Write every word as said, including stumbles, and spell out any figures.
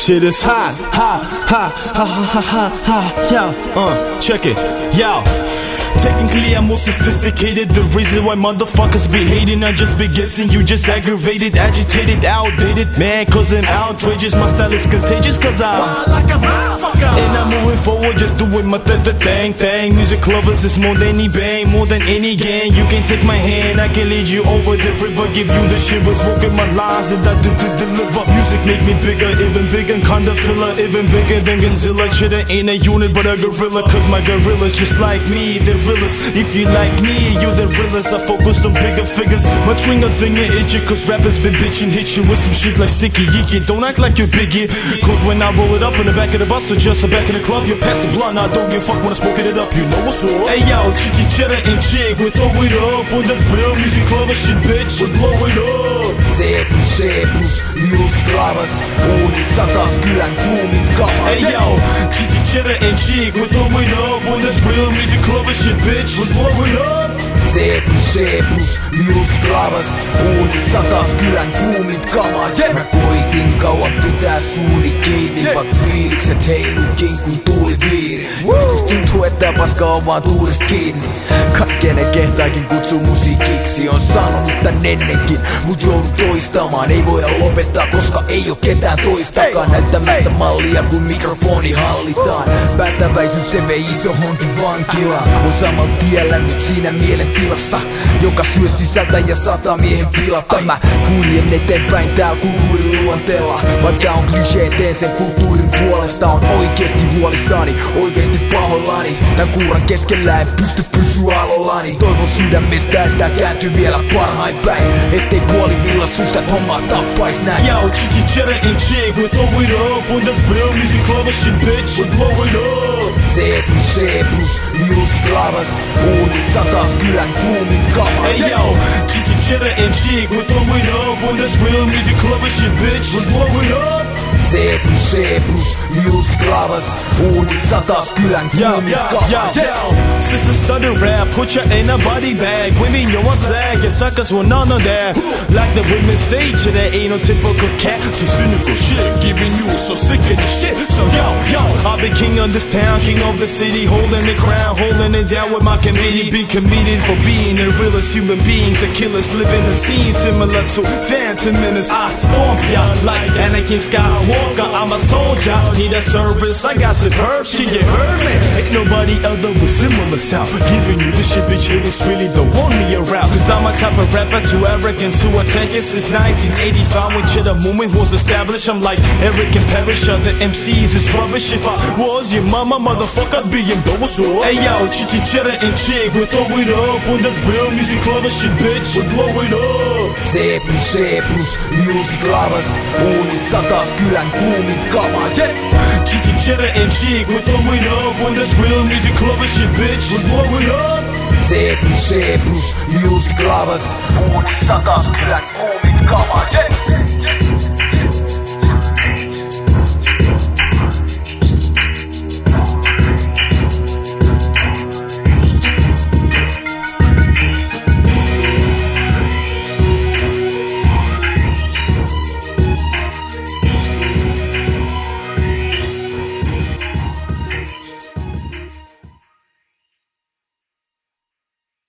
shit is hot, hot, hot, hot, hot, hot, hot, yeah, uh, check it, yo. Technically I'm more sophisticated. The reason why motherfuckers be hating, I just be guessing. You just aggravated, agitated, outdated. Man, cause I'm outrageous. My style is contagious cause I'm wild like a motherfucker. And I'm moving forward, just doing my th th thing, thing. Music lovers is more than any bang, more than any gang. You can take my hand, I can lead you over the river. Give you the shit, was smoking my lines and I do to deliver. Music make me bigger, even bigger, kinda filler. Even bigger than Godzilla. Cheddar ain't a unit but a gorilla. Cause my gorilla's just like me, they're realest. If you like me, you the realest. I focus on bigger figures. My trigger finger itchy, cause rappers been bitching. Hit you with some shit like sticky yicky. Don't act like you're biggie, cause when I roll it up in the back of the bus or just the back of the club, you're passing blunt. I don't give a fuck when I smoke it up, you know what's up. Hey yo, chichi cheddar and chick, we throw it up. On the real music club shit, bitch, we blow it up. Seepus, seepus, music-lavas, uunissa taas kylän kuumit kamat. Hey yo, chichi cheddar and chick, we throw it up. On the real music club shit, bitch, we blow it up. Seepus, seepus, music-lavas, uunissa taas kylän kuumit kamat. Mä koitin kauan pitää suuni kiinni, vaik fiilikset heilukin kun tuuli viiri. Joskus tuntuu, että paska on vaan tuulista kiinni. Kaikkeen ei kehtaakin kutsuu musiikiksi. On sanonut tän ennenkin, mut joudun toistamaan. Ei voida lopettaa, koska ei oo ketään toistakaan näyttämässä mallia, kun mikrofoni hallitaan. Päättäväisyys se vei isohonkin vankilaan. On samalla tiellä nyt siinä mielentilassa, joka syö sisältä ja sataa miehen pilata. Mä kuljen eteenpäin täällä kulttuurin luonteella. Vaikka on klisee, teen sen kulttuurin puolesta. On oikeesti huolissani, oikeesti pahoillani. Tän kuuran keskellä en pysty pysyä alollani. Toivon sydämestä, että kääntyy vielä parhain päin. Ettei puolivilla susta hommaa tappais näin. Yo, chichi cheddar and chick, we throw it up. On the real music club shit, bitch, we blow it up. Seepus, seepus, music-lavas, uunissa taas kylän kuumit kamat. Hey yo, chichi cheddar and chick, we throw it up. On the real music club shit, bitch, we blow it up. Seepus, seepus, music-lavas, uunissa taas kylän kuumit kamat. Yo, yo, sister stutter rap, put your in a body bag. Women, yo, one flag, your suckers will none of that. Like the women say, cheddar ain't no typical cat. So cynical shit, giving you so sick of the shit. So yo, yo, I'll be king of this town, king of the city, holding the crown, holding it down with my committee. Been committed for being the realest human beings. The killers living the scene similar to Phantom Menace. I storm ya like Anakin Skywalker. I'm a soldier, need a service. I got superb shit, you heard me. Ain't nobody other with similar sound. Giving you this shit, bitch, it was really the one me around. Cause I'm a type of rapper too arrogant to attack it. Since nineteen eighty-five when Cheddar movement was established, I'm like Eric and Parrish. Other M Cs is rubbish. If I was your mama, motherfucker, I'd be in those. Hey yo, chichi cheddar and chick, we throw it up. On the real music club shit, bitch, we blow it up. Seepus, seepus, music-lavas, uunissa taas kylän kuumit kamat. Chichi cheddar and chick, we throw it up. On the real music club shit, bitch, we blow it up. Seepus, seepus, music-lavas, uunissa taas kylän kuumit kamat.